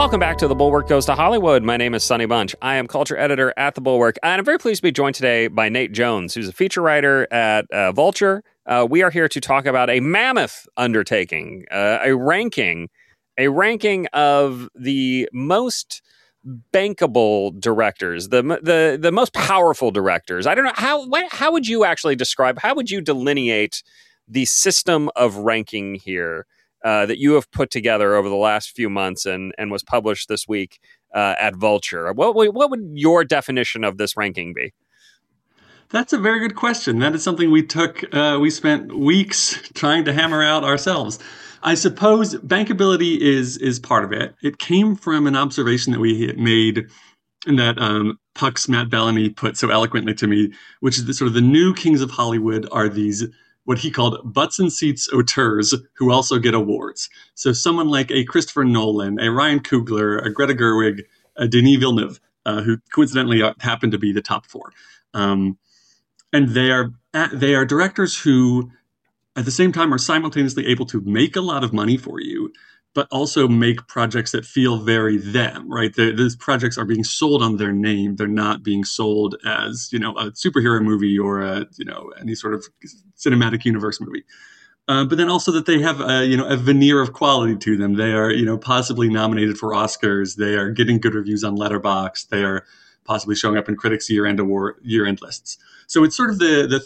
Welcome back to The Bulwark Goes to Hollywood. My name is Sonny Bunch. I am culture editor at The Bulwark, and I'm very pleased to be joined today by Nate Jones, who's a feature writer at Vulture. We are here to talk about a mammoth undertaking, a ranking of the most bankable directors, the most powerful directors. I don't know, how would you actually describe, how would you delineate the system of ranking here that you have put together over the last few months and was published this week at Vulture? What would your definition of this ranking be? That's a very good question. That is something we spent weeks trying to hammer out ourselves. I suppose bankability is part of it. It came from an observation that we made and that Puck's Matt Bellamy put so eloquently to me, which is the new kings of Hollywood are these what he called butts and seats auteurs who also get awards. So someone like a Christopher Nolan, a Ryan Coogler, a Greta Gerwig, a Denis Villeneuve, who coincidentally happen to be the top four. And they are directors who, at the same time, are simultaneously able to make a lot of money for you, but also make projects that feel very them, right? Those projects are being sold on their name. They're not being sold as, a superhero movie or any sort of cinematic universe movie. But then also that they have a veneer of quality to them. They are, possibly nominated for Oscars. They are getting good reviews on Letterboxd. They are possibly showing up in critics' year-end lists. So it's sort of the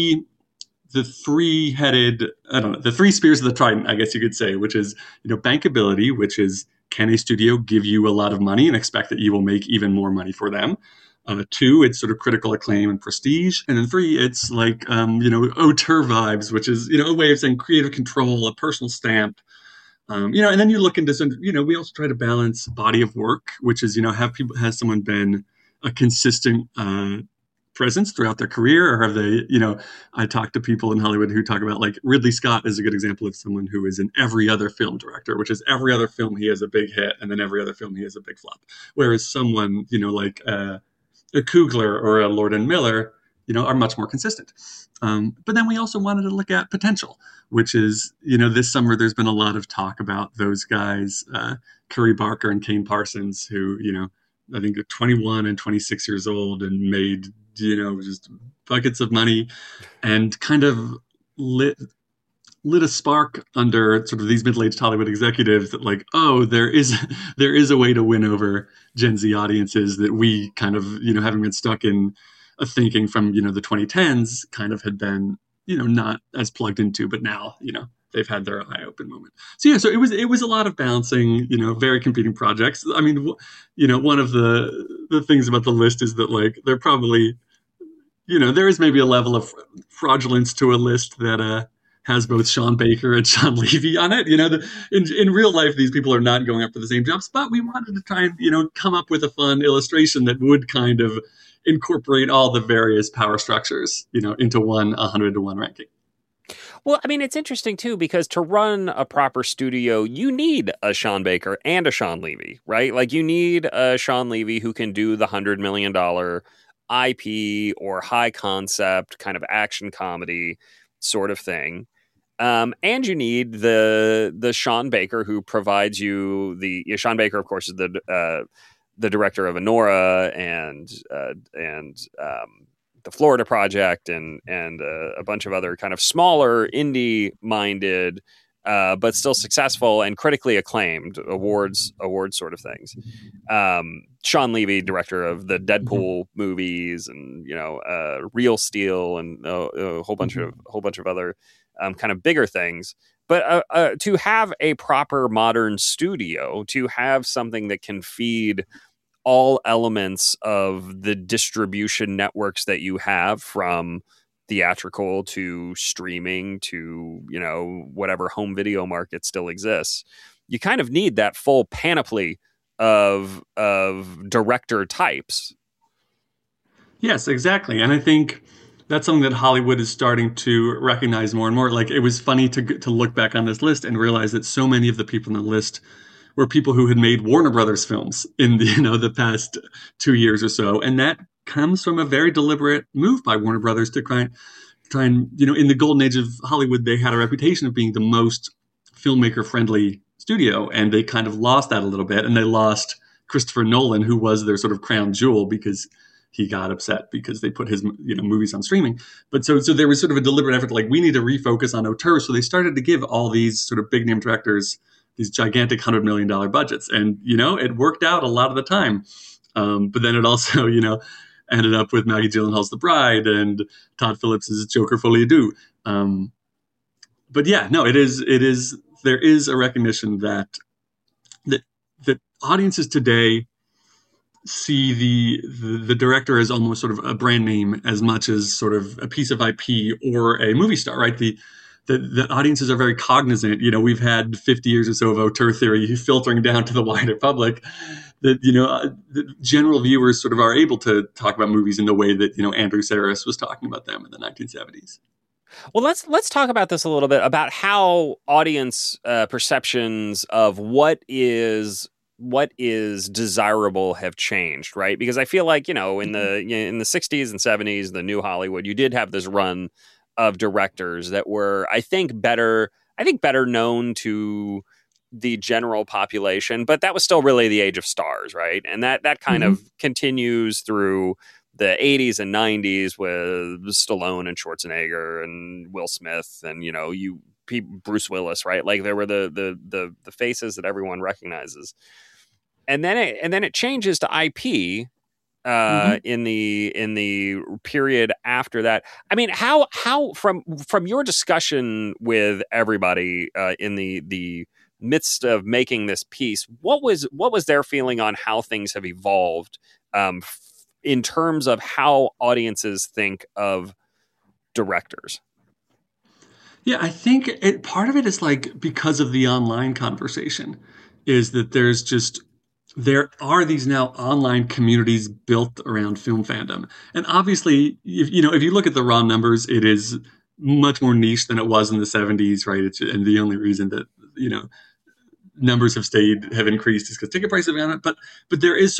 three-headed, the three spears of the trident, I guess you could say, which is, bankability, which is, can a studio give you a lot of money and expect that you will make even more money for them? Two, it's sort of critical acclaim and prestige. And then three, it's like, auteur vibes, which is, a way of saying creative control, a personal stamp. And then you look into some, we also try to balance body of work, which is, has someone been a consistent presence throughout their career, or have they, I talk to people in Hollywood who talk about, like, Ridley Scott is a good example of someone who is in every other film director, which is every other film he has a big hit and then every other film he has a big flop. Whereas someone, like a Coogler or a Lord and Miller, are much more consistent. But then we also wanted to look at potential, which is, this summer there's been a lot of talk about those guys, Curry Barker and Kane Parsons, who, I think are 21 and 26 years old and made, just buckets of money and kind of lit a spark under sort of these middle-aged Hollywood executives that, like, oh, there is a way to win over Gen Z audiences that we kind of, having been stuck in a thinking from, the 2010s kind of had been, not as plugged into, but now, they've had their eye open moment. So yeah, so it was a lot of balancing, very competing projects. I mean, one of the things about the list is that, like, they're probably, there is maybe a level of fraudulence to a list that has both Sean Baker and Sean Levy on it. In real life, these people are not going up for the same jobs, but we wanted to try and, come up with a fun illustration that would kind of incorporate all the various power structures, into one 100-to-1 ranking. Well, I mean, it's interesting, too, because to run a proper studio, you need a Sean Baker and a Sean Levy, right? Like, you need a Sean Levy who can do the $100 million IP or high concept kind of action comedy sort of thing. And you need the Sean Baker who provides you Sean Baker, of course, is the director of Anora and the Florida Project and a bunch of other kind of smaller indie-minded, but still successful and critically acclaimed awards sort of things. Sean Levy, director of the Deadpool movies and Real Steel and a whole bunch of other kind of bigger things. But to have a proper modern studio, to have something that can feed all elements of the distribution networks that you have, from theatrical to streaming to, whatever home video market still exists, you kind of need that full panoply of director types. Yes, exactly. And I think that's something that Hollywood is starting to recognize more and more. Like, it was funny to look back on this list and realize that so many of the people on the list were people who had made Warner Brothers films in the past 2 years or so. And that comes from a very deliberate move by Warner Brothers to try and in the golden age of Hollywood, they had a reputation of being the most filmmaker friendly studio, and they kind of lost that a little bit, and they lost Christopher Nolan, who was their sort of crown jewel, because he got upset because they put his movies on streaming. But so there was sort of a deliberate effort, like, we need to refocus on auteur. So they started to give all these sort of big name directors these gigantic $100 million budgets, and it worked out a lot of the time. But then it also ended up with Maggie Gyllenhaal's The Bride and Todd Phillips's Joker Folie à Deux. But yeah, no, it is. There is a recognition that audiences today see the director as almost sort of a brand name as much as sort of a piece of IP or a movie star, right? The audiences are very cognizant. We've had 50 years or so of auteur theory filtering down to the wider public. That the general viewers sort of are able to talk about movies in the way that Andrew Sarris was talking about them in the 1970s. Well, let's talk about this a little bit, about how audience perceptions of what is desirable have changed, right? Because I feel like in the 60s and 70s, the new Hollywood, you did have this run of directors that were, I think, better known to the general population, but that was still really the age of stars, right? And that kind of continues through the 80s and 90s with Stallone and Schwarzenegger and Will Smith and Bruce Willis, right? Like, there were the faces that everyone recognizes, and then it changes to IP in the period after that. I mean, how from your discussion with everybody in the midst of making this piece, what was their feeling on how things have evolved in terms of how audiences think of directors? Yeah, I think part of it is like, because of the online conversation, is that there are these now online communities built around film fandom. And obviously, if you look at the raw numbers, it is much more niche than it was in the 70s, right? And the only reason that, numbers have increased is because ticket prices have gone up. But there is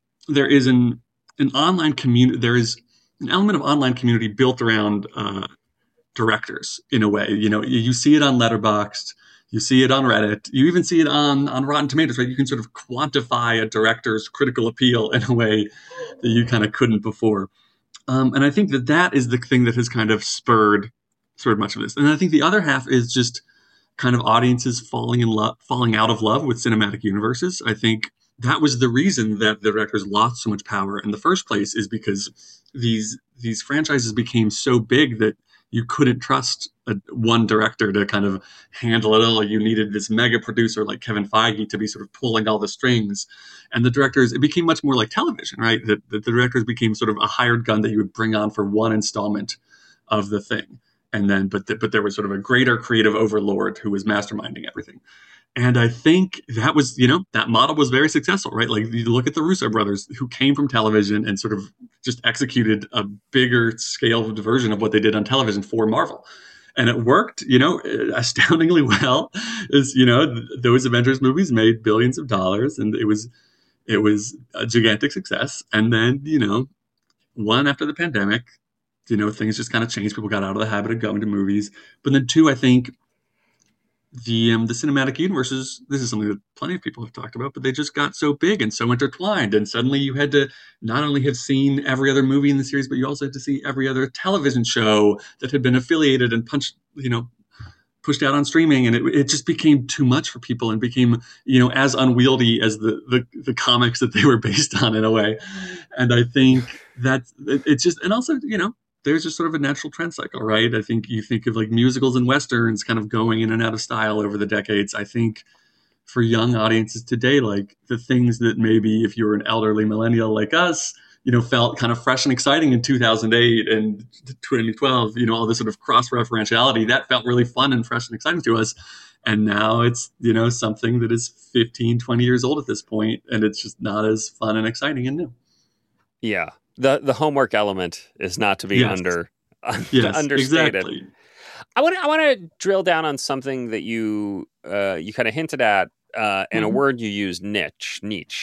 an online community. There is an element of online community built around directors in a way. You see it on Letterboxd, you see it on Reddit, you even see it on Rotten Tomatoes, right? You can sort of quantify a director's critical appeal in a way that you kind of couldn't before. And I think that is the thing that has kind of spurred sort of much of this. And I think the other half is just kind of audiences falling out of love with cinematic universes. I think that was the reason that the directors lost so much power in the first place, is because these franchises became so big that you couldn't trust one director to kind of handle it all. You needed this mega producer like Kevin Feige to be sort of pulling all the strings. And the directors, it became much more like television, right? The directors became sort of a hired gun that you would bring on for one installment of the thing. And then, but there was sort of a greater creative overlord who was masterminding everything. And I think that was, that model was very successful, right? Like, you look at the Russo brothers, who came from television and sort of just executed a bigger scale version of what they did on television for Marvel. And it worked, astoundingly well. Those Avengers movies made billions of dollars, and it was a gigantic success. And then, one, after the pandemic, things just kind of changed. People got out of the habit of going to movies. But then two, I think the cinematic universes, this is something that plenty of people have talked about, but they just got so big and so intertwined. And suddenly you had to not only have seen every other movie in the series, but you also had to see every other television show that had been affiliated and pushed out on streaming. And it just became too much for people, and became, as unwieldy as the comics that they were based on, in a way. And I think that it's just, and also, there's just sort of a natural trend cycle, right? I think you think of like musicals and Westerns kind of going in and out of style over the decades. I think for young audiences today, like, the things that maybe if you were an elderly millennial like us, felt kind of fresh and exciting in 2008 and 2012, all this sort of cross-referentiality, that felt really fun and fresh and exciting to us. And now it's, something that is 15, 20 years old at this point, and it's just not as fun and exciting and new. Yeah. The homework element is not to be understated. Exactly. I want to drill down on something that you kind of hinted at, and a word you used, niche.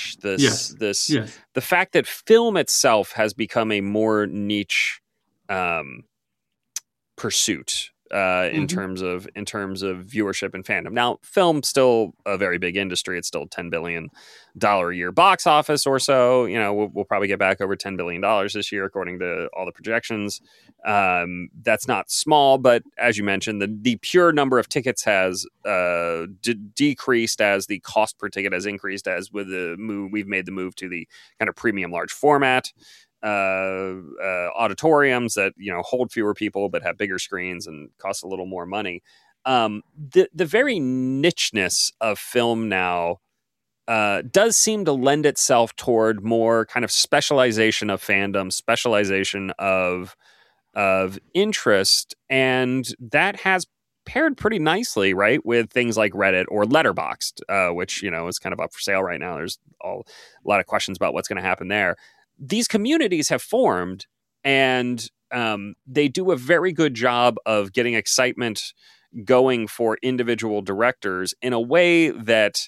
The fact that film itself has become a more niche pursuit. in terms of viewership and fandom. Now, film's still a very big industry. It's still $10 billion a year box office or so. You know, we'll probably get back over $10 billion this year, according to all the projections. That's not small, but as you mentioned, the pure number of tickets has decreased as the cost per ticket has increased, as with the move, we've made the move to the kind of premium large format auditoriums that, you know, hold fewer people but have bigger screens and cost a little more money. The very nicheness of film now does seem to lend itself toward more kind of specialization of fandom, specialization of interest, and that has paired pretty nicely, right, with things like Reddit or Letterboxd, which, you know, is kind of up for sale right now. There's a lot of questions about what's going to happen there. These communities have formed, and they do a very good job of getting excitement going for individual directors in a way that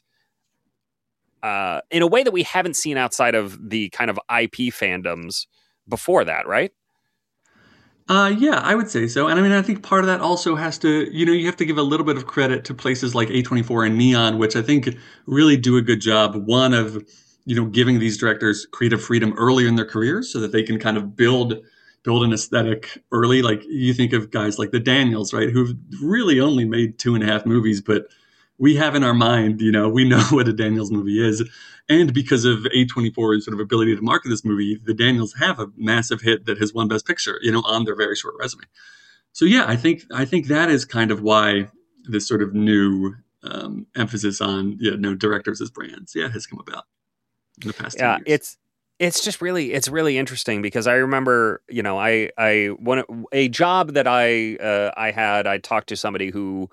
we haven't seen outside of the kind of IP fandoms before that, right? Yeah, I would say so. And I mean, I think part of that also has to, you know, you have to give a little bit of credit to places like A24 and Neon, which I think really do a good job, one, of, you know, giving these directors creative freedom earlier in their careers so that they can kind of build an aesthetic early. Like, you think of guys like the Daniels, right, who've really only made 2.5 movies, but we have in our mind, you know, we know what a Daniels movie is. And because of A24's sort of ability to market this movie, the Daniels have a massive hit that has won Best Picture, you know, on their very short resume. So yeah, I think that is kind of why this sort of new emphasis on, you know, directors as brands, has come about in the past 10 years. It's just really interesting, because I remember, you know, a job that I had, I talked to somebody who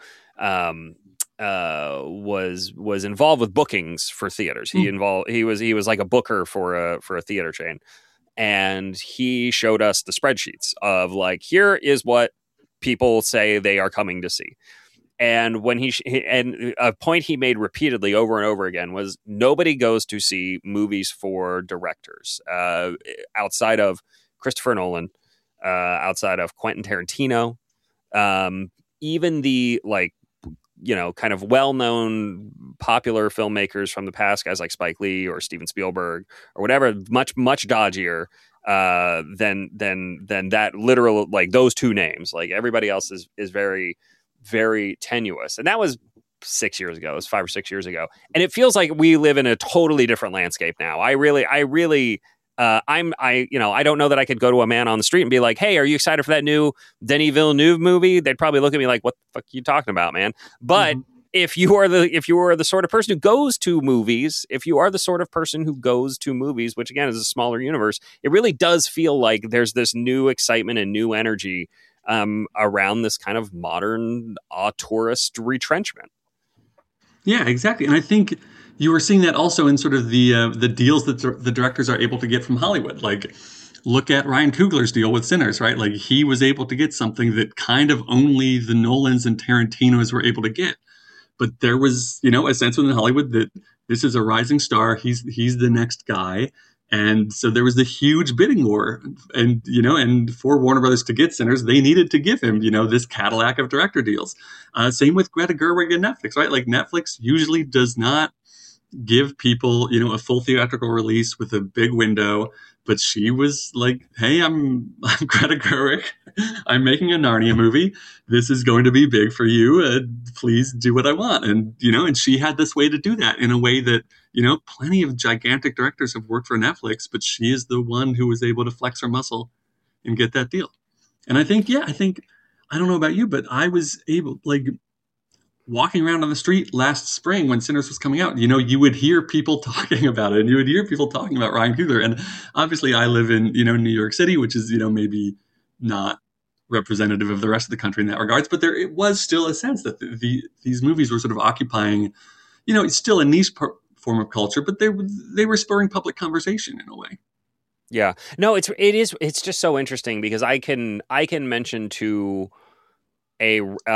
was involved with bookings for theaters. He was like a booker for a theater chain, and he showed us the spreadsheets of, like, here is what people say they are coming to see. And when and a point he made repeatedly over and over again was, nobody goes to see movies for directors outside of Christopher Nolan, outside of Quentin Tarantino, even the, like, you know, kind of well-known popular filmmakers from the past, guys like Spike Lee or Steven Spielberg or whatever, much dodgier than that literal, like, those two names. Like, everybody else is very, very tenuous. And that was 6 years ago. It was 5 or 6 years ago. And it feels like we live in a totally different landscape now. I don't know that I could go to a man on the street and be like, hey, are you excited for that new Denis Villeneuve movie? They'd probably look at me like, what the fuck are you talking about, man? But if you are the sort of person who goes to movies, which again is a smaller universe, it really does feel like there's this new excitement and new energy around this kind of modern tourist retrenchment. Yeah, exactly. And I think you were seeing that also in sort of the deals that the directors are able to get from Hollywood. Like, look at Ryan Coogler's deal with Sinners, right? Like, he was able to get something that kind of only the Nolans and Tarantinos were able to get. But there was, you know, a sense within Hollywood that this is a rising star. He's the next guy. And so there was the huge bidding war, and, you know, and for Warner Brothers to get Sinners, they needed to give him, you know, this Cadillac of director deals. Same with Greta Gerwig and Netflix, right? Like, Netflix usually does not give people, you know, a full theatrical release with a big window, but she was like, hey, I'm Greta Gerwig. I'm making a Narnia movie. This is going to be big for you. Please do what I want. And, you know, and she had this way to do that in a way that, you know, plenty of gigantic directors have worked for Netflix, but she is the one who was able to flex her muscle and get that deal. And I think, I don't know about you, but I was able, like, walking around on the street last spring when Sinners was coming out, you know, you would hear people talking about it, and you would hear people talking about Ryan Coogler. And obviously I live in, you know, New York City, which is, you know, maybe not representative of the rest of the country in that regards, but it was still a sense that these movies were sort of occupying, you know, it's still a niche form of culture, but they were spurring public conversation in a way. Yeah, no, it's just so interesting, because I can mention to a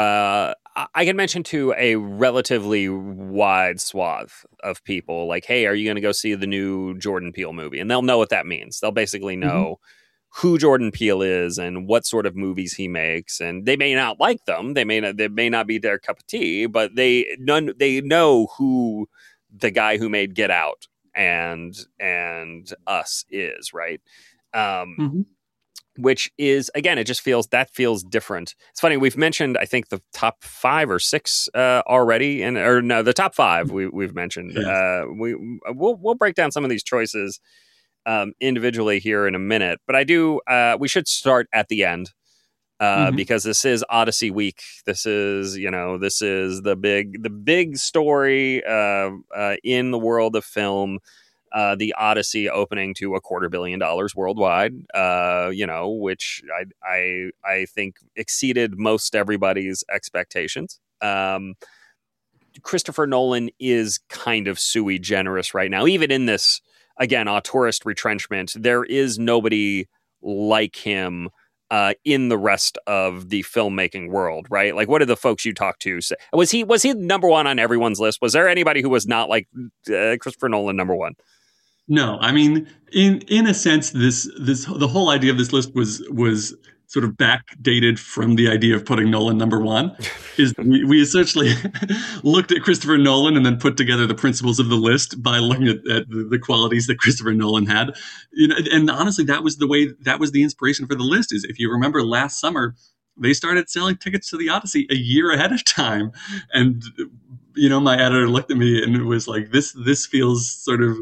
relatively wide swath of people, like, hey, are you going to go see the new Jordan Peele movie? And they'll know what that means. They'll basically know who Jordan Peele is and what sort of movies he makes, and they may not like them, they may not be their cup of tea, but they know who the guy who made Get Out and Us is, right? Mm-hmm. Which is, again, it just feels different. It's funny, we've mentioned, I think, the top 5 or 6 already, or no, the top 5 we've mentioned. Yes. We'll break down some of these choices individually here in a minute, but we should start at the end, Mm-hmm. because this is Odyssey week. This is the big story in the world of film. The Odyssey opening to $250 million worldwide, which I think exceeded most everybody's expectations. Christopher Nolan is kind of sui generis right now, even in this, again, auteurist retrenchment. There is nobody like him in the rest of the filmmaking world, right? Like, what did the folks you talked to say? Was he number one on everyone's list? Was there anybody who was not like Christopher Nolan number one? No, I mean, in a sense, the whole idea of this list was sort of backdated from the idea of putting Nolan number one. Is we essentially looked at Christopher Nolan and then put together the principles of the list by looking at the qualities that Christopher Nolan had. And honestly, that was the inspiration for the list. Is, if you remember last summer, they started selling tickets to the Odyssey a year ahead of time, and my editor looked at me and it was like, this feels sort of,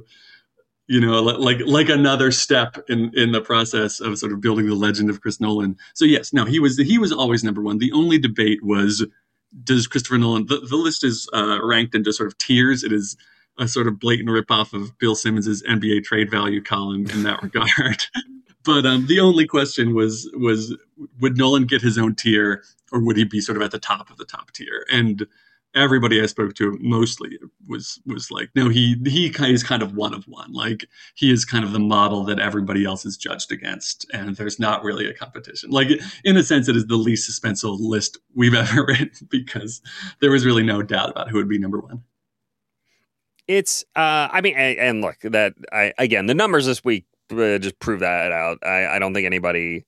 like another step in the process of sort of building the legend of Chris Nolan. So yes, no, he was always number one. The only debate was, does Christopher Nolan, the list is ranked into sort of tiers. It is a sort of blatant ripoff of Bill Simmons's NBA trade value column in that regard. But the only question was would Nolan get his own tier, or would he be sort of at the top of the top tier? And everybody I spoke to mostly was like, no, he is kind of one of one. Like, he is kind of the model that everybody else is judged against, and there's not really a competition. Like, in a sense, it is the least suspenseful list we've ever written, because there was really no doubt about who would be number one. It's and look, again, the numbers this week just prove that out. I don't think anybody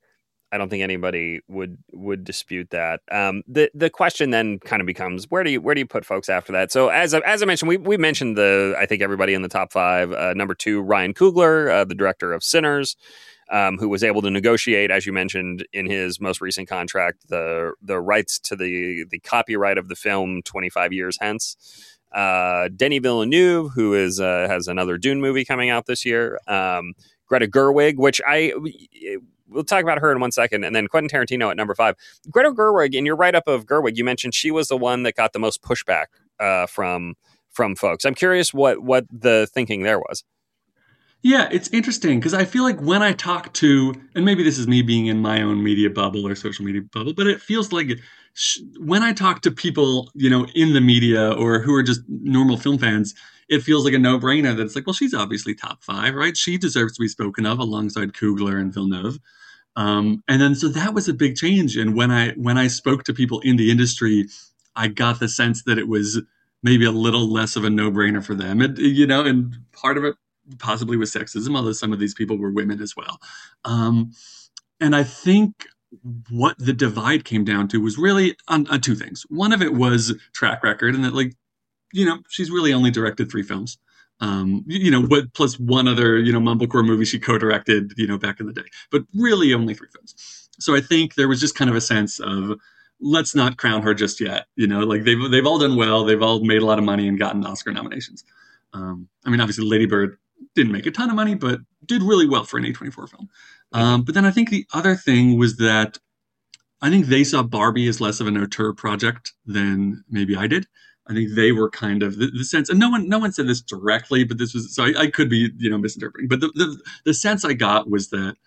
would dispute that. The question then kind of becomes, where do you put folks after that? So as I mentioned, we mentioned I think everybody in the top 5. Number 2, Ryan Coogler, the director of Sinners, who was able to negotiate, as you mentioned, in his most recent contract, the rights to the copyright of the film 25 years hence. Denis Villeneuve, who has another Dune movie coming out this year. Greta Gerwig, which we'll talk about her in 1 second, and then Quentin Tarantino at number 5. Greta Gerwig, in your write-up of Gerwig, you mentioned she was the one that got the most pushback from folks. I'm curious what the thinking there was. Yeah, it's interesting, because I feel like when I talk to, and maybe this is me being in my own media bubble or social media bubble, but it feels like when I talk to people, in the media or who are just normal film fans, it feels like a no-brainer that it's like, well, she's obviously top 5, right? She deserves to be spoken of alongside Coogler and Villeneuve. And then, so that was a big change. And when I spoke to people in the industry, I got the sense that it was maybe a little less of a no-brainer for them. And part of it possibly was sexism, although some of these people were women as well. And I think what the divide came down to was really on 2 things. One of it was track record, and that, she's really only directed 3 films. Plus one other, mumblecore movie she co-directed, back in the day, but really only 3 films. So I think there was just kind of a sense of, let's not crown her just yet. They've all done well. They've all made a lot of money and gotten Oscar nominations. Obviously Lady Bird didn't make a ton of money, but did really well for an A24 film. But then I think the other thing was that I think they saw Barbie as less of an auteur project than maybe I did. I think they were kind of the sense, and no one said this directly, but this was, so I could be, misinterpreting, but the sense I got was that,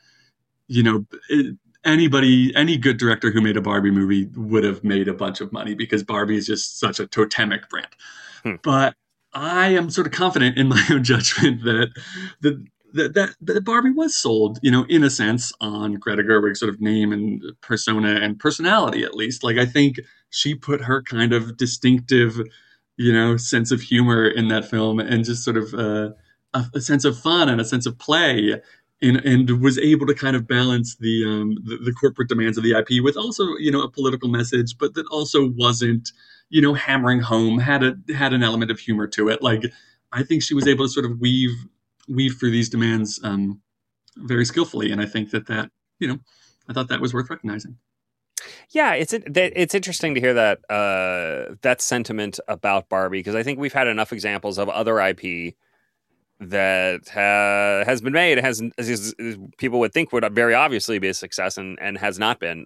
any good director who made a Barbie movie would have made a bunch of money, because Barbie is just such a totemic brand. But I am sort of confident in my own judgment that Barbie was sold, in a sense, on Greta Gerwig's sort of name and persona and personality, at least. Like, I think she put her kind of distinctive, sense of humor in that film, and just sort of a sense of fun and a sense of play. and was able to kind of balance the corporate demands of the IP with also, a political message, but that also wasn't, hammering home, had an element of humor to it. Like, I think she was able to sort of weave through these demands very skillfully, and I think I thought that was worth recognizing. Yeah, it's interesting to hear that that sentiment about Barbie, because I think we've had enough examples of other IP that has been made, as people would think would very obviously be a success, and has not been.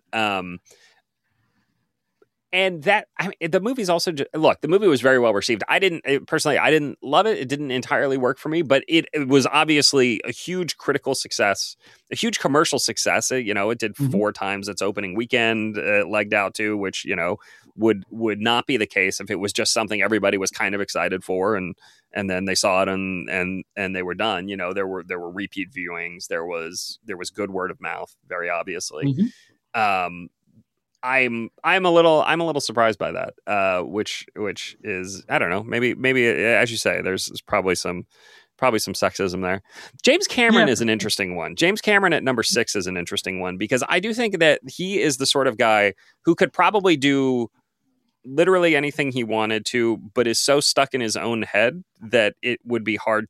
And that, I mean, the movie's also look. The movie was very well received. I didn't love it. It didn't entirely work for me, but it was obviously a huge critical success, a huge commercial success. It did Mm-hmm. 4 times its opening weekend, legged out to, which would not be the case if it was just something everybody was kind of excited for, and then they saw it and they were done. There were repeat viewings. There was good word of mouth, very obviously. Mm-hmm. I'm a little surprised by that, which is, I don't know, maybe as you say, there's probably some sexism there. James Cameron Yeah. is an interesting one. James Cameron at number 6 is an interesting one, because I do think that he is the sort of guy who could probably do literally anything he wanted to, but is so stuck in his own head that it would be hard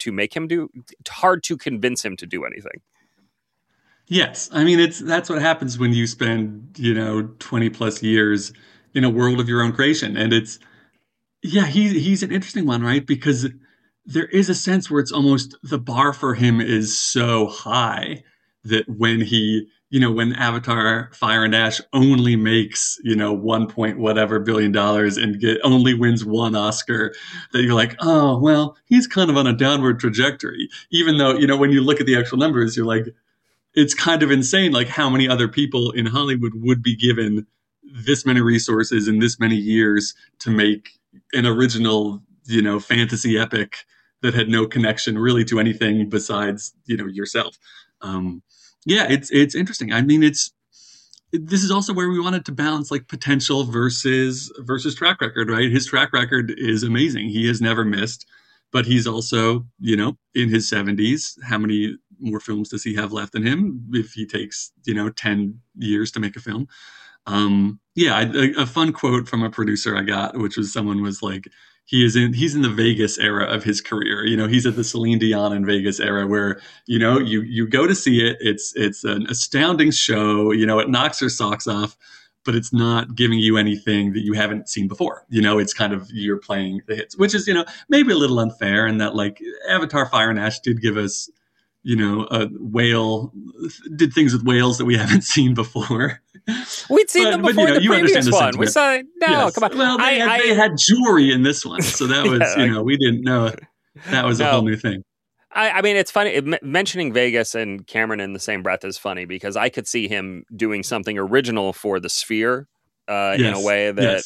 to convince him to do anything. Yes, I mean that's what happens when you spend 20 plus years in a world of your own creation, and it's yeah, he's an interesting one, right? Because there is a sense where it's almost the bar for him is so high that when Avatar Fire and Ash only makes, 1 point whatever billion dollars and only wins one Oscar, that you're like, oh, well, he's kind of on a downward trajectory. Even though, when you look at the actual numbers, you're like, it's kind of insane, like how many other people in Hollywood would be given this many resources in this many years to make an original, fantasy epic that had no connection really to anything besides, yourself. Um, yeah, it's interesting. I mean, this is also where we wanted to balance like potential versus track record, right? His track record is amazing. He has never missed, but he's also, in his 70s. How many more films does he have left in him if he takes, 10 years to make a film? Yeah, a fun quote from a producer I got, which was someone was like, he's in the Vegas era of his career. He's at the Celine Dion in Vegas era where, you go to see it. It's an astounding show. It knocks your socks off, but it's not giving you anything that you haven't seen before. It's kind of, you're playing the hits, which is, maybe a little unfair, and that like Avatar Fire and Ash did give us, a whale did things with whales that we haven't seen before. We'd seen them before in the previous one. We saw it. No, yes. come on. Well, they had jewelry in this one, so that was we didn't know that was a whole new thing. I mean, it's funny mentioning Vegas and Cameron in the same breath is funny, because I could see him doing something original for the Sphere in a way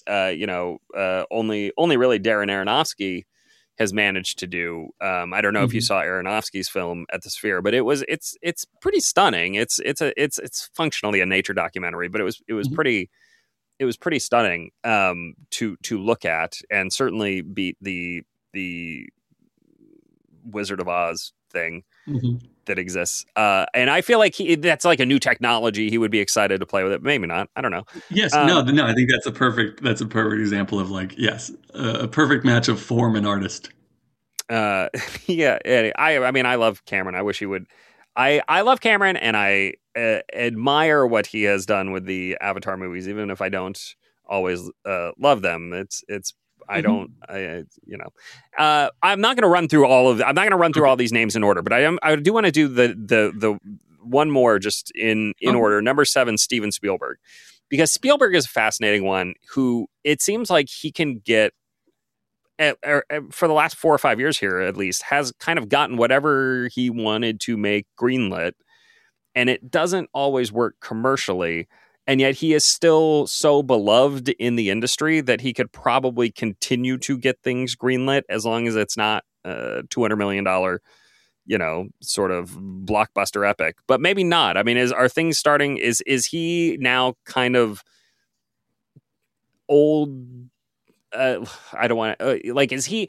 that only really Darren Aronofsky has managed to do. I don't know if you saw Aronofsky's film at the Sphere, but it's pretty stunning. It's functionally a nature documentary, but it was pretty stunning to look at, and certainly beat the Wizard of Oz thing that exists. And I feel like that's like a new technology. He would be excited to play with it. Maybe not. I don't know. Yes. No. I think that's a perfect example of like, yes, a perfect match of form and artist. Yeah. I mean, I love Cameron. I wish he would. I love Cameron, and I admire what he has done with the Avatar movies, even if I don't always love them. I'm not going to run through all these names in order, but I do want to do the one more just in order. Number 7, Steven Spielberg, because Spielberg is a fascinating one who it seems like he can get for the last 4 or 5 years here, at least, has kind of gotten whatever he wanted to make greenlit, and it doesn't always work commercially. And yet he is still so beloved in the industry that he could probably continue to get things greenlit as long as it's not a $200 million, sort of blockbuster epic. But maybe not. I mean, are things starting? Is he now kind of old? I don't want to is he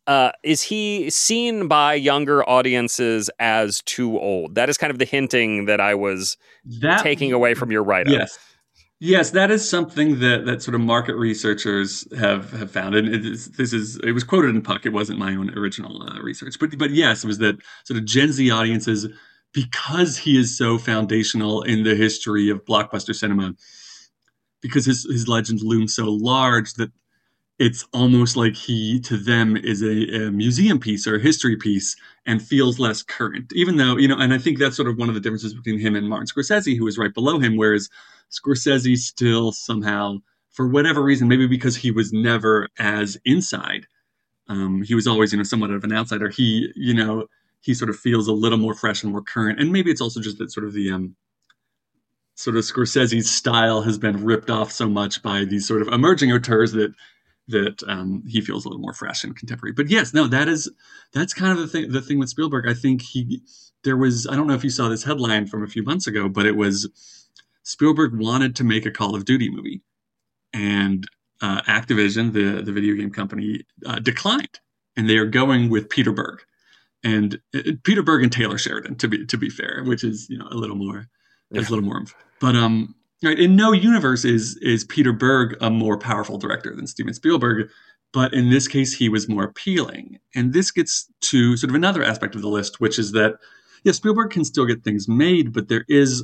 is he seen by younger audiences as too old? That is kind of the hinting that I was That taking away from your write-up. yes. Yes, that is something that sort of market researchers have found, and it was quoted in Puck. It wasn't my own original research, but yes, it was that sort of Gen Z audiences, because he is so foundational in the history of blockbuster cinema, because his legend looms so large that it's almost like he to them is a museum piece or a history piece and feels less current, even though, and I think that's sort of one of the differences between him and Martin Scorsese, who was right below him, whereas Scorsese still somehow, for whatever reason, maybe because he was never as inside, he was always somewhat of an outsider, he sort of feels a little more fresh and more current. And maybe it's also just that sort of the sort of Scorsese's style has been ripped off so much by these sort of emerging auteurs that he feels a little more fresh and contemporary. But yes, no, that's kind of the thing with Spielberg. I think I don't know if you saw this headline from a few months ago, but it was Spielberg wanted to make a Call of Duty movie, and Activision, the video game company, declined, and they are going with Peter Berg, and Peter Berg and Taylor Sheridan, to be fair, which is a little more, there's a little more, but right, in no universe is Peter Berg a more powerful director than Steven Spielberg, but in this case, he was more appealing. And this gets to sort of another aspect of the list, which is that, Spielberg can still get things made, but there is,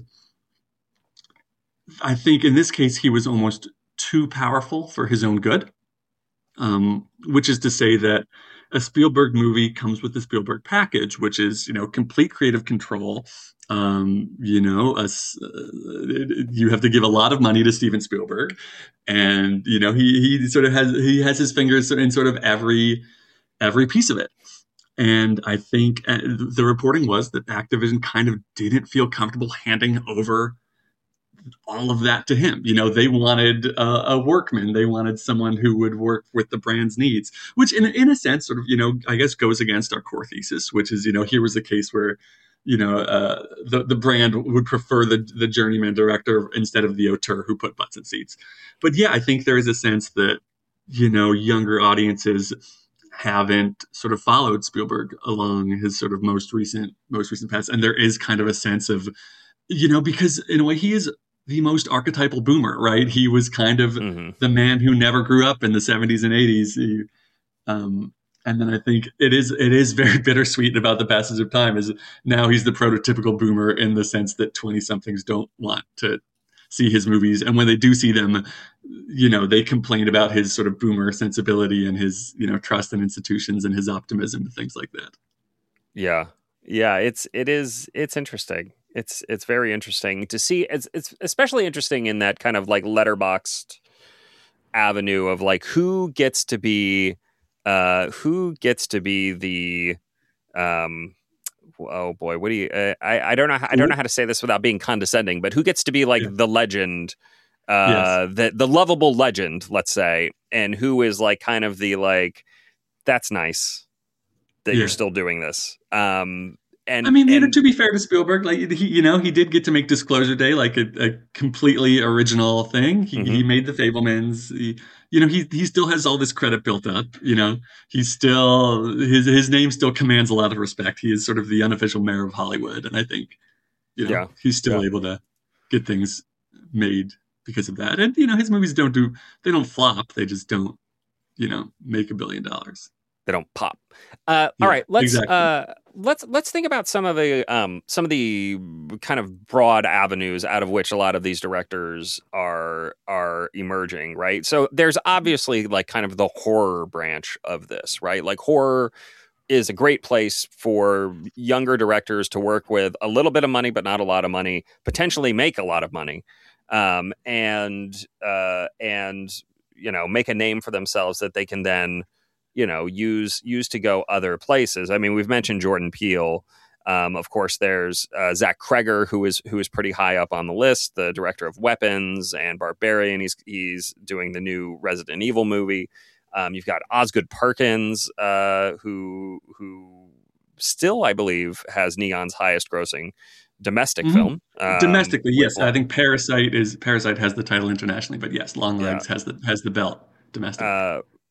I think in this case, he was almost too powerful for his own good, which is to say that a Spielberg movie comes with the Spielberg package, which is, complete creative control. You have to give a lot of money to Steven Spielberg, and he sort of has his fingers in sort of every piece of it. And I think the reporting was that Activision kind of didn't feel comfortable handing over all of that to him. They wanted a workman. They wanted someone who would work with the brand's needs, which in a sense sort of, I guess goes against our core thesis, which is, here was a case where, the brand would prefer the journeyman director instead of the auteur who put butts in seats. But yeah, I think there is a sense that, younger audiences haven't sort of followed Spielberg along his sort of most recent past. And there is kind of a sense of, because in a way he is the most archetypal boomer, right? He was kind of the man who never grew up in the 70s and 80s. And then I think it is very bittersweet about the passage of time, is now he's the prototypical boomer in the sense that 20-somethings don't want to see his movies. And when they do see them, they complain about his sort of boomer sensibility and his, trust in institutions and his optimism and things like that. Yeah. Yeah. It's interesting. It's very interesting to see. It's especially interesting in that kind of like letterboxed avenue of like who gets to be the oh boy, what do you I don't know how to say this without being condescending, but who gets to be like the legend, the lovable legend, let's say, and who is like kind of the like, that's nice that you're still doing this. And I mean, to be fair to Spielberg, like he did get to make Disclosure Day, like a completely original thing. He made The Fabelmans. He still has all this credit built up. He's still his name still commands a lot of respect. He is sort of the unofficial mayor of Hollywood, and I think he's still able to get things made because of that. And his movies don't flop. They just don't make $1 billion. They don't pop. All right, let's think about some of the kind of broad avenues out of which a lot of these directors are emerging, right? So there's obviously like kind of the horror branch of this, right? Like horror is a great place for younger directors to work with a little bit of money, but not a lot of money, potentially make a lot of money, and make a name for themselves that they can then use to go other places. I mean, we've mentioned Jordan Peele. Of course, there's Zach Cregger, who is pretty high up on the list, the director of Weapons and Barbarian. He's doing the new Resident Evil movie. You've got Osgood Perkins, who still, I believe, has Neon's highest grossing domestic film. Domestically, yes. I think Parasite has the title internationally, but yes, Longlegs has the belt domestically.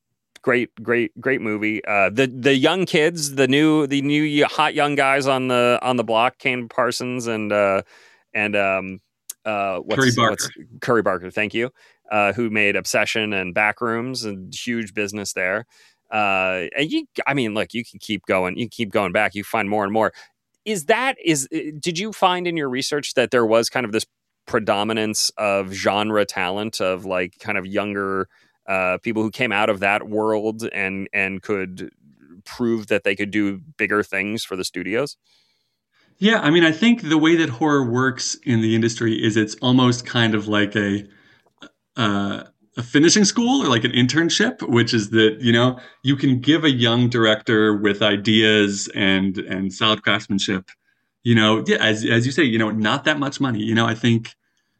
great movie. The young kids, the new hot young guys on the block, Kane Parsons and Curry what's Barker. Curry Barker, thank you, who made Obsession and Backrooms, and huge business there. And I mean, look, you can keep going, back, you find more and more. Did you find in your research that there was kind of this predominance of genre talent, of like kind of younger people who came out of that world and could prove that they could do bigger things for the studios? Yeah, I mean, I think the way that horror works in the industry is it's almost kind of like uh, a finishing school or like an internship, which is that you can give a young director with ideas and solid craftsmanship, yeah, as you say, not that much money. I think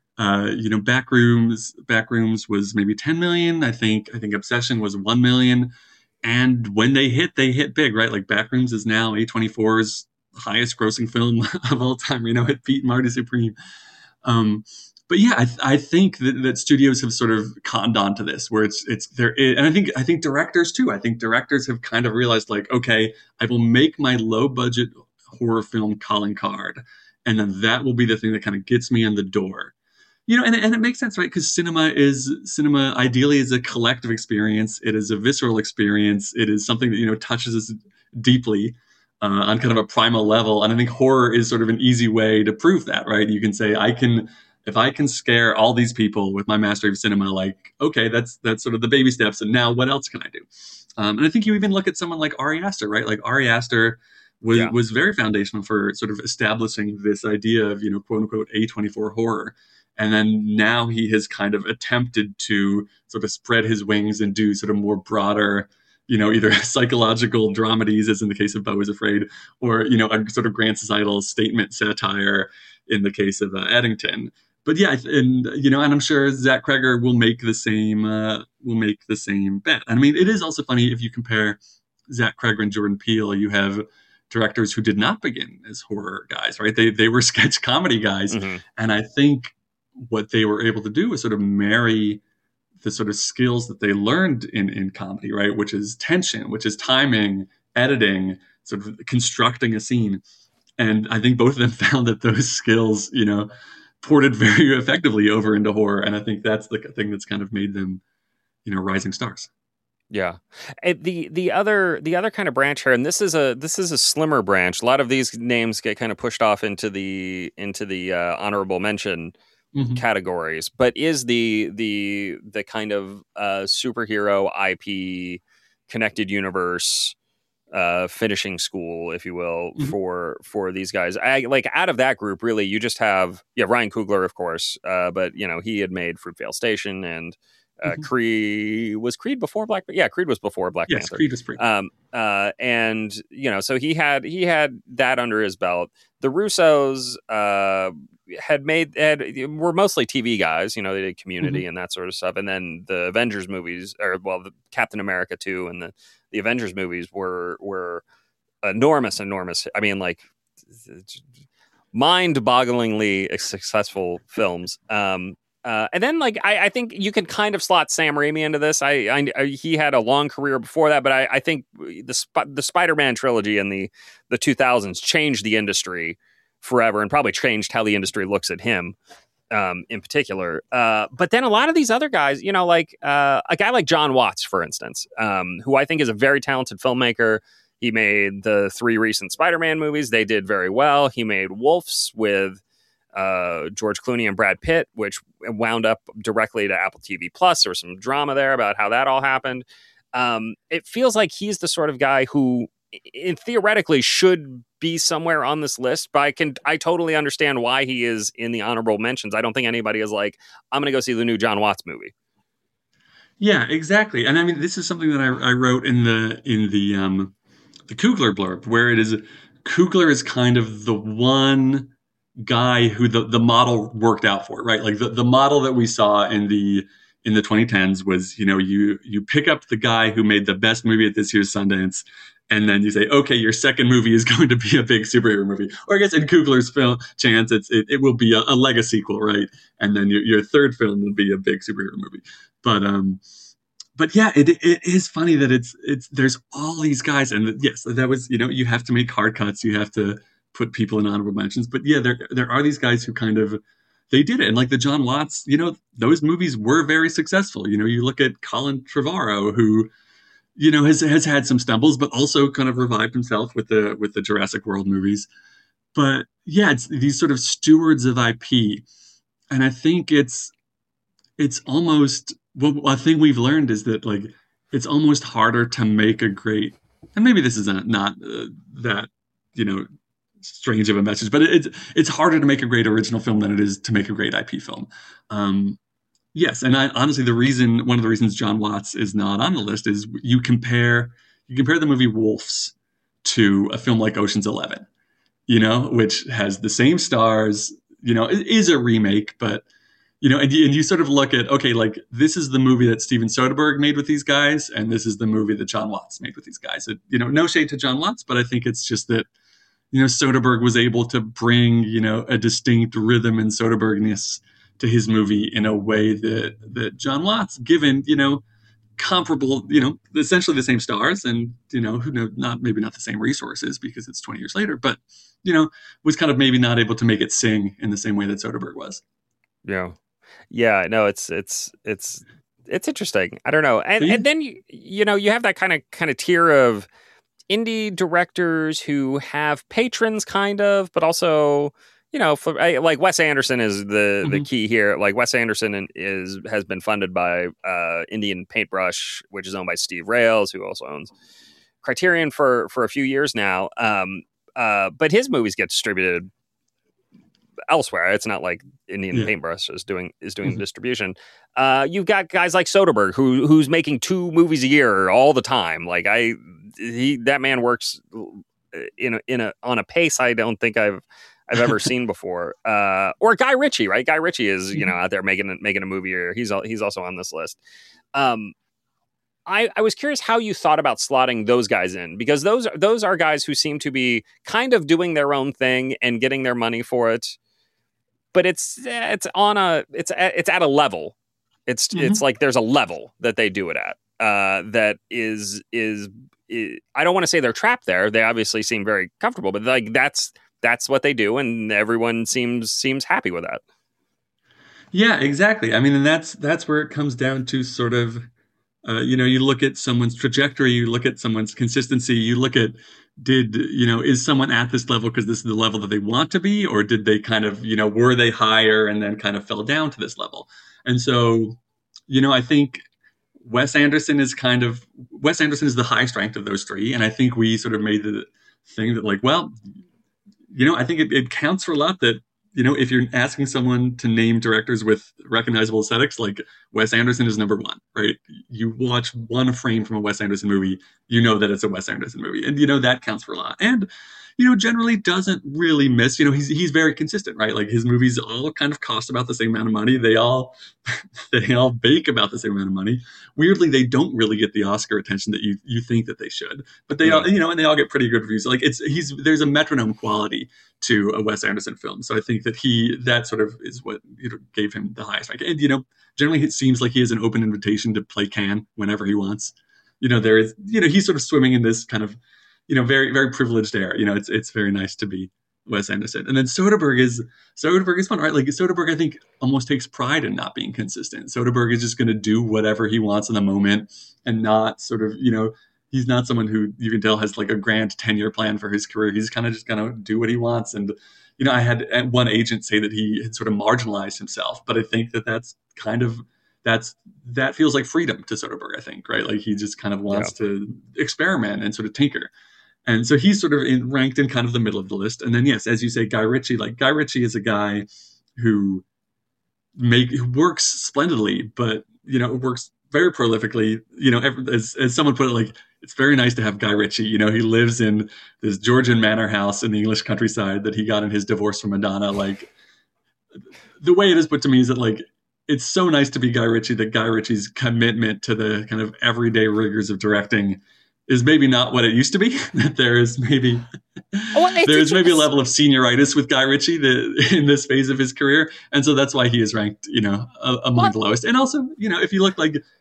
Backrooms was maybe 10 million. I think Obsession was 1 million. And when they hit big, right? Like Backrooms is now A24's highest grossing film of all time. It beat Marty Supreme. But yeah, I think that studios have sort of conned on to this, where it's there, and I think directors too. I think directors have kind of realized, like, okay, I will make my low budget horror film calling card, and then that will be the thing that kind of gets me in the door. And it makes sense, right? Because cinema ideally is a collective experience. It is a visceral experience. It is something that touches us deeply on kind of a primal level. And I think horror is sort of an easy way to prove that, right? You can say, if I can scare all these people with my mastery of cinema, like, okay, that's sort of the baby steps. And now what else can I do? And I think you even look at someone like Ari Aster, right? Like Ari Aster was very foundational for sort of establishing this idea of, quote unquote, A24 horror. And then now he has kind of attempted to sort of spread his wings and do sort of more broader, either psychological dramedies, as in the case of Beau is Afraid, or, a sort of grand societal statement satire in the case of Eddington. But yeah, and I'm sure Zach Cregger will make the same bet. I mean, it is also funny if you compare Zach Cregger and Jordan Peele. You have directors who did not begin as horror guys, right? They were sketch comedy guys, Mm-hmm. and I think what they were able to do was sort of marry the sort of skills that they learned in comedy, right? Which is tension, which is timing, editing, sort of constructing a scene. And I think both of them found that those skills, ported very effectively over into horror. And I think that's the thing that's kind of made them, rising stars. Yeah. The other kind of branch here, and this is a slimmer branch. A lot of these names get kind of pushed off into the honorable mention categories, but is the kind of superhero IP connected universe finishing school, if you will, for these guys. I like, out of that group, really, you just have Ryan Coogler, of course, but he had made Fruitvale Station and Creed. Was Creed before Black? Yeah, Creed was before Black Yes, Panther. Creed was pre. And so he had that under his belt. The Russos were mostly TV guys. They did Community and that sort of stuff. And then the Avengers movies, the Captain America 2 and the Avengers movies were enormous. I mean, like, mind-bogglingly successful films. And then, like, I think you can kind of slot Sam Raimi into this. He had a long career before that, but I think the Spider-Man trilogy in the 2000s changed the industry forever, and probably changed how the industry looks at him in particular. But then a lot of these other guys, like a guy like John Watts, for instance, who I think is a very talented filmmaker. He made the 3 recent Spider-Man movies. They did very well. He made Wolves with George Clooney and Brad Pitt, which wound up directly to Apple TV Plus. There was some drama there about how that all happened. It feels like he's the sort of guy who, theoretically, should be somewhere on this list, but I totally understand why he is in the honorable mentions. I don't think anybody is like, I'm going to go see the new John Watts movie. Yeah, exactly. And I mean, this is something that I wrote in the Coogler blurb, where it is Coogler is kind of the one guy who the model worked out for, right? Like the model that we saw in the 2010s was, you pick up the guy who made the best movie at this year's Sundance, and then you say, okay, your second movie is going to be a big superhero movie. Or I guess in Coogler's chance, it will be a Lego sequel, right? And then your third film will be a big superhero movie. But but yeah, it is funny that it's there's all these guys, and yes, that was, you have to make hard cuts, you have to put people in honorable mentions, but yeah, there are these guys who kind of they did it, and like the John Watts, those movies were very successful. You look at Colin Trevorrow, who has had some stumbles, but also kind of revived himself with the Jurassic World movies. But yeah, it's these sort of stewards of IP, and I think it's almost one thing we've learned is that like it's almost harder to make a great, and maybe this is not that you know strange of a message, but it's harder to make a great original film than it is to make a great IP film. Yes, and honestly, one of the reasons John Watts is not on the list is you compare the movie Wolves to a film like Ocean's 11, which has the same stars, it is a remake, but and you sort of look at, okay, like this is the movie that Steven Soderbergh made with these guys, and this is the movie that John Watts made with these guys. No shade to John Watts, but I think it's just that Soderbergh was able to bring a distinct rhythm and Soderberghness to his movie in a way that John Watts, given comparable, essentially the same stars, and who know, maybe not the same resources because it's 20 years later, but was kind of maybe not able to make it sing in the same way that Soderbergh was. Yeah, no, it's interesting. I don't know, and then you have that kind of tier of indie directors who have patrons, kind of, but also like Wes Anderson is the key here. Like Wes Anderson has been funded by Indian Paintbrush, which is owned by Steve Rails, who also owns Criterion for a few years now. But his movies get distributed elsewhere. It's not like Indian Paintbrush is doing distribution. You've got guys like Soderbergh who's making 2 movies a year all the time. Like that man works on a pace I don't think I've ever seen before. Or Guy Ritchie, right? Guy Ritchie is out there making a movie, or he's also on this list. I was curious how you thought about slotting those guys in, because those are guys who seem to be kind of doing their own thing and getting their money for it. But it's at a level. It's like there's a level that they do it at. That is I don't want to say they're trapped there. They obviously seem very comfortable, but like that's what they do, and everyone seems happy with that. Yeah, exactly. I mean, and that's where it comes down to sort of, you look at someone's trajectory, you look at someone's consistency, you look at is someone at this level because this is the level that they want to be, or did they kind of, were they higher and then kind of fell down to this level? And so, I think Wes Anderson is the highest ranked of those 3. And I think we sort of made the thing that like, well, I think it counts for a lot that, if you're asking someone to name directors with recognizable aesthetics, like Wes Anderson is number 1, right? You watch one frame from a Wes Anderson movie, that it's a Wes Anderson movie, and that counts for a lot. And generally doesn't really miss. He's very consistent, right? Like his movies all kind of cost about the same amount of money. They all bake about the same amount of money. Weirdly, they don't really get the Oscar attention that you think that they should. But they all, and they all get pretty good reviews. Like there's a metronome quality to a Wes Anderson film. So I think that that sort of is what gave him the highest rank. And generally it seems like he has an open invitation to play Cannes whenever he wants. There is, he's sort of swimming in this kind of very, very privileged air. It's very nice to be Wes Anderson. And then Soderbergh is fun, right? Like Soderbergh, I think, almost takes pride in not being consistent. Soderbergh is just going to do whatever he wants in the moment and not sort of, he's not someone who you can tell has like a grand 10-year plan for his career. He's kind of just going to do what he wants. And, I had one agent say that he had sort of marginalized himself, but I think that's kind of, that feels like freedom to Soderbergh, I think, right? Like he just kind of wants to experiment and sort of tinker. And so he's sort of ranked in kind of the middle of the list. And then, yes, as you say, Guy Ritchie. Like Guy Ritchie is a guy who works splendidly, but works very prolifically. As someone put it, like it's very nice to have Guy Ritchie. He lives in this Georgian manor house in the English countryside that he got in his divorce from Madonna. Like the way it is put to me is that like it's so nice to be Guy Ritchie that Guy Ritchie's commitment to the kind of everyday rigors of directing is maybe not what it used to be. That there is maybe there's maybe a level of senioritis with Guy Ritchie in this phase of his career, and so that's why he is ranked, among the lowest. And also, if you look like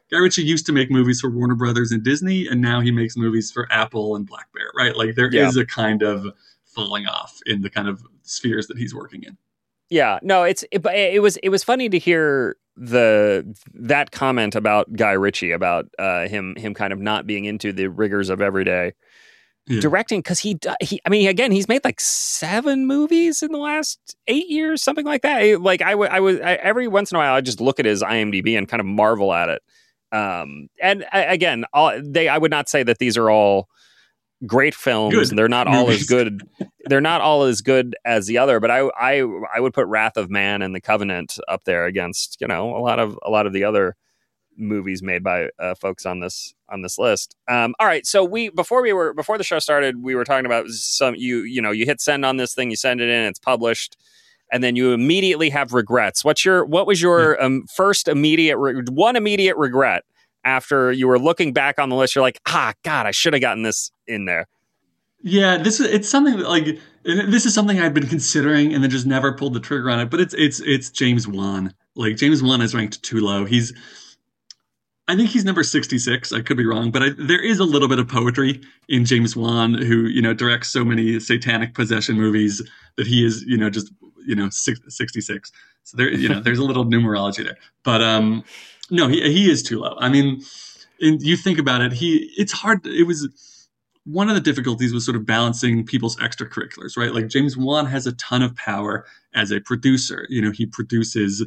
Guy Ritchie used to make movies for Warner Brothers and Disney, and now he makes movies for Apple and Black Bear, right? Like there Yeah. is a kind of falling off in the kind of spheres that he's working in. Yeah, no, it was funny to hear that comment about Guy Ritchie about him kind of not being into the rigors of everyday directing, because he I mean, again, he's made like 7 movies in the last 8 years, something like that. Like I every once in a while I just look at his IMDb and kind of marvel at it. And again, I would not say that these are all great films. Good. They're not all as good. They're not all as good as the other, but I would put Wrath of Man and The Covenant up there against, a lot of the other movies made by folks on this list. All right, so before the show started, we were talking about some you hit send on this thing, you send it in, it's published, and then you immediately have regrets. What was your first immediate regret after you were looking back on the list? You're like, God, I should have gotten this in there. Yeah, it's something that, like, this is something I've been considering and then just never pulled the trigger on it. But it's James Wan. Like, James Wan is ranked too low. I think he's number 66. I could be wrong, but there is a little bit of poetry in James Wan, who directs so many satanic possession movies, that he is 66. So there's a little numerology there. But no, he is too low. I mean, you think about it, it's hard. It was one of the difficulties was sort of balancing people's extracurriculars, right? Like, James Wan has a ton of power as a producer. He produces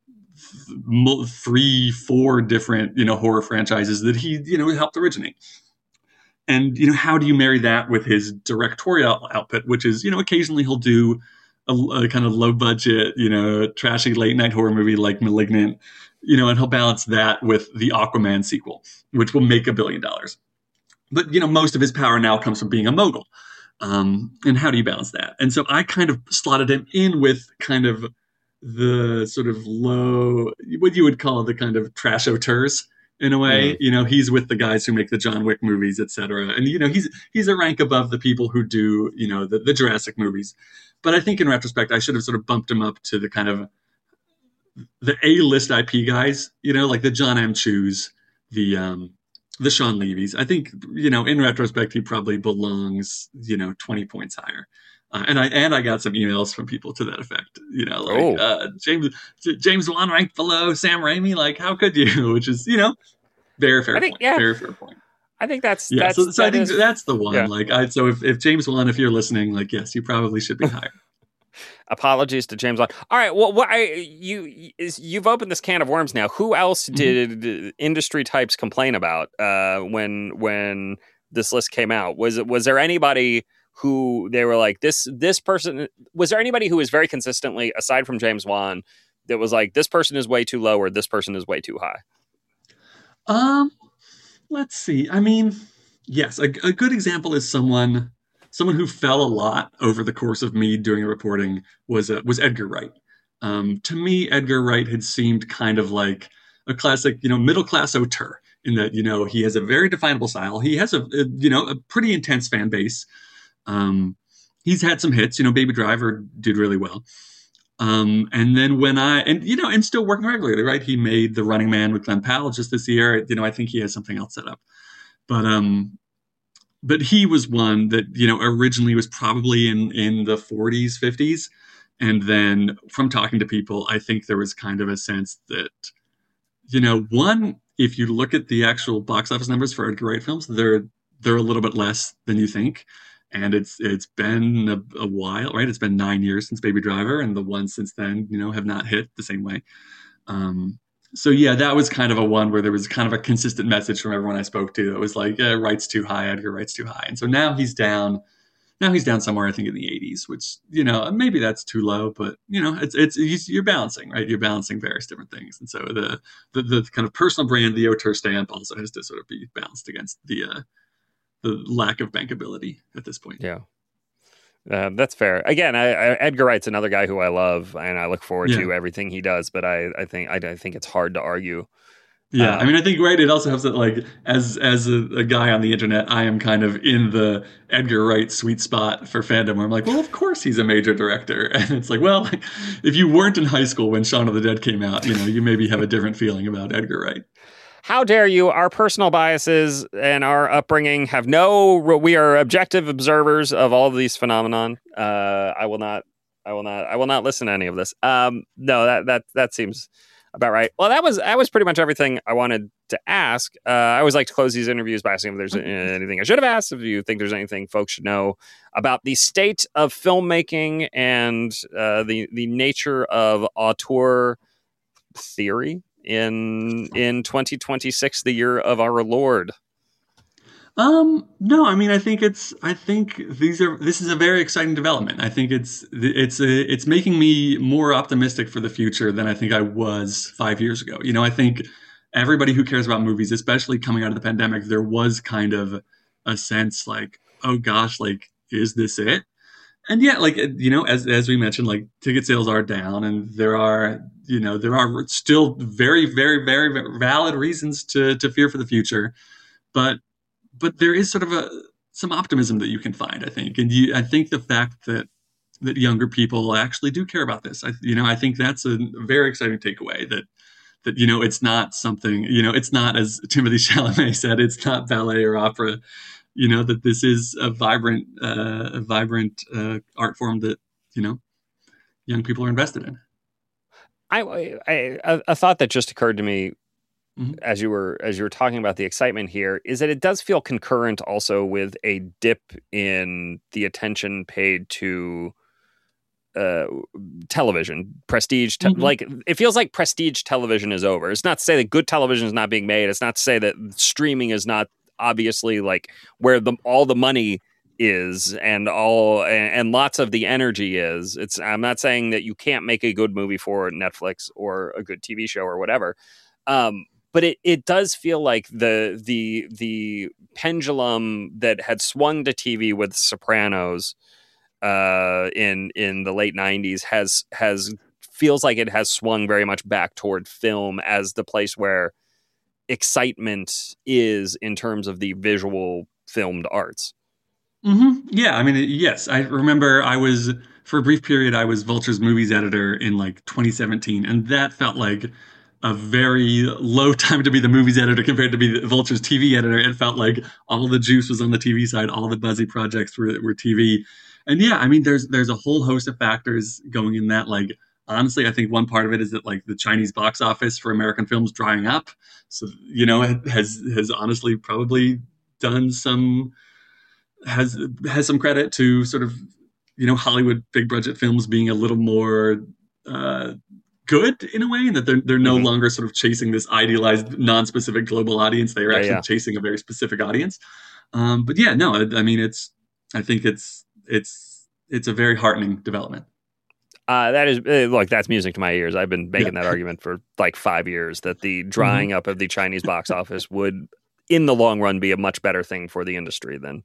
3-4 different, horror franchises that he, helped originate. And, how do you marry that with his directorial output, which is, occasionally he'll do a kind of low budget, trashy late night horror movie like Malignant, and he'll balance that with the Aquaman sequel, which will make $1 billion. But, most of his power now comes from being a mogul. And how do you balance that? And so I kind of slotted him in with kind of the sort of low, what you would call the kind of trash auteurs in a way. Mm. He's with the guys who make the John Wick movies, etc. And, he's a rank above the people who do, the Jurassic movies. But I think in retrospect, I should have sort of bumped him up to the kind of the A-list IP guys, like the John M. Chus, the Sean Levy's. I think, in retrospect, he probably belongs, 20 points higher. And I got some emails from people to that effect, James Wan ranked below Sam Raimi. Like, how could you? Which is, very fair point. Yeah. Very fair point. I think that's so I think that's the one. Yeah. Like, so if James Wan, if you're listening, like, yes, you probably should be higher. Apologies to James Wan. All right. Well, you've opened this can of worms now. Who else did industry types complain about when this list came out? Was there anybody who they were like, this person? Was there anybody who was very consistently, aside from James Wan, that was like, this person is way too low or this person is way too high? Let's see. I mean, yes, a good example is someone who fell a lot over the course of me doing reporting was Edgar Wright. To me, Edgar Wright had seemed kind of like a classic, middle class auteur, in that, he has a very definable style. He has a pretty intense fan base. He's had some hits, Baby Driver did really well. And then and still working regularly, right? He made The Running Man with Glenn Powell just this year. I think he has something else set up, but he was one that, originally was probably in the 40s, 50s. And then from talking to people, I think there was kind of a sense that, one, if you look at the actual box office numbers for Edgar Wright films, they're a little bit less than you think. And it's been a while, right? It's been 9 years since Baby Driver, and the ones since then, have not hit the same way. So yeah, that was kind of a one where there was kind of a consistent message from everyone I spoke to. It was like, Wright's too high, Edgar Wright's too high. And so now he's down somewhere, I think, in the 80s, which, maybe that's too low, but, you're balancing, right? You're balancing various different things. And so the kind of personal brand, the auteur stamp, also has to sort of be balanced against the lack of bankability at this point. Yeah. That's fair. Again, Edgar Wright's another guy who I love, and I look forward to everything he does. But I think it's hard to argue. Yeah, I mean, I think it also helps that, like, as a guy on the internet, I am kind of in the Edgar Wright sweet spot for fandom, where I'm like, well, of course he's a major director, and it's like, well, like, if you weren't in high school when Shaun of the Dead came out, you maybe have a different feeling about Edgar Wright. How dare you? Our personal biases and our upbringing have we are objective observers of all of these phenomenon. I will not listen to any of this. No, that seems about right. Well, that was pretty much everything I wanted to ask. I always like to close these interviews by asking if there's anything I should have asked. If you think there's anything folks should know about the state of filmmaking and the nature of auteur theory in 2026, the year of our Lord. No, I mean, I think this is a very exciting development. I think it's making me more optimistic for the future than I think I was 5 years ago. You know, I think everybody who cares about movies, especially coming out of the pandemic, there was kind of a sense like, oh gosh, like, is this it? And yeah, like, you know, as we mentioned, like, ticket sales are down, and there are still very, very, very, very valid reasons to fear for the future. But there is sort of some optimism that you can find, I think. And I think the fact that younger people actually do care about this, I think that's a very exciting takeaway, that you know, it's not something, you know, it's not, as Timothée Chalamet said, it's not ballet or opera, you know, that this is a vibrant art form that, you know, young people are invested in. A thought that just occurred to me as you were talking about the excitement here is that it does feel concurrent also with a dip in the attention paid to television, prestige. Like, it feels like prestige television is over. It's not to say that good television is not being made. It's not to say that streaming is not obviously like where all the money is and lots of the energy is. I'm not saying that you can't make a good movie for Netflix or a good TV show or whatever. But it does feel like the pendulum that had swung to TV with Sopranos in the late 90s feels like it has swung very much back toward film as the place where excitement is in terms of the visual filmed arts. Yeah, I mean, yes, I remember for a brief period, I was Vulture's movies editor in like 2017, and that felt like a very low time to be the movies editor compared to be the Vulture's TV editor. It felt like all the juice was on the TV side, all the buzzy projects were TV. And yeah, I mean, there's a whole host of factors going in that. Like, honestly, I think one part of it is that, like, the Chinese box office for American films drying up. So, you know, it has honestly probably done has some credit to sort of, you know, Hollywood big budget films being a little more good in a way, and that they're no longer sort of chasing this idealized non-specific global audience. They are actually chasing a very specific audience. But yeah, no, I mean, I think it's a very heartening development. That is, look, that's music to my ears. I've been making that argument for like 5 years, that the drying up of the Chinese box office would, in the long run, be a much better thing for the industry than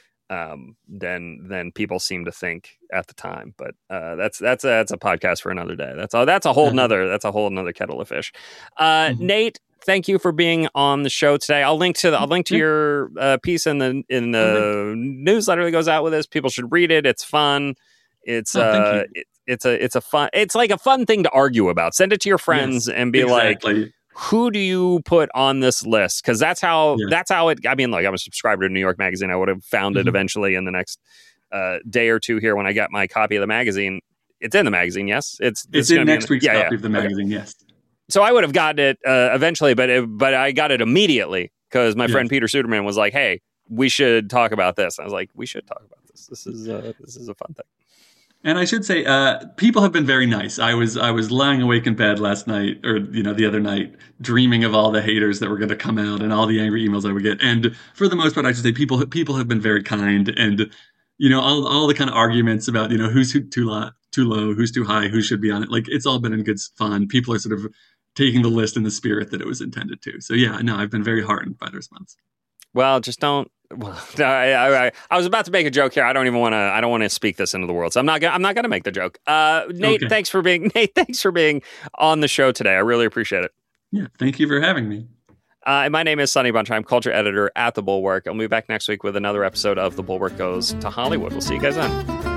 people seem to think at the time. But that's a podcast for another day. That's a whole nother kettle of fish. Nate, thank you for being on the show today. I'll link to your piece in the newsletter that goes out with this. People should read it. It's fun. It's like a fun thing to argue about. Send it to your friends and be like, who do you put on this list? Because that's how it. I mean, like, I'm a subscriber to New York Magazine. I would have found it eventually in the next day or two here when I got my copy of the magazine. It's in the magazine, yes. It's in next week's copy of the magazine, yes. So I would have gotten it eventually, but I got it immediately because my friend Peter Suderman was like, "Hey, we should talk about this." I was like, "We should talk about this. This is a fun thing." And I should say, people have been very nice. I was lying awake in bed last night, or, you know, the other night, dreaming of all the haters that were going to come out and all the angry emails I would get. And for the most part, I should say people have been very kind. And, you know, all the kind of arguments about, you know, who's too low, who's too high, who should be on it. Like, it's all been in good fun. People are sort of taking the list in the spirit that it was intended to. So yeah, no, I've been very heartened by the response. Well, just don't. Well, I was about to make a joke here. I don't want to speak this into the world, so I'm not gonna make the joke. Nate, thanks for being on the show today. I really appreciate it. Yeah, thank you for having me. My name is Sonny Bunch. I'm culture editor at The Bulwark. I'll be back next week with another episode of The Bulwark Goes to Hollywood. We'll see you guys then.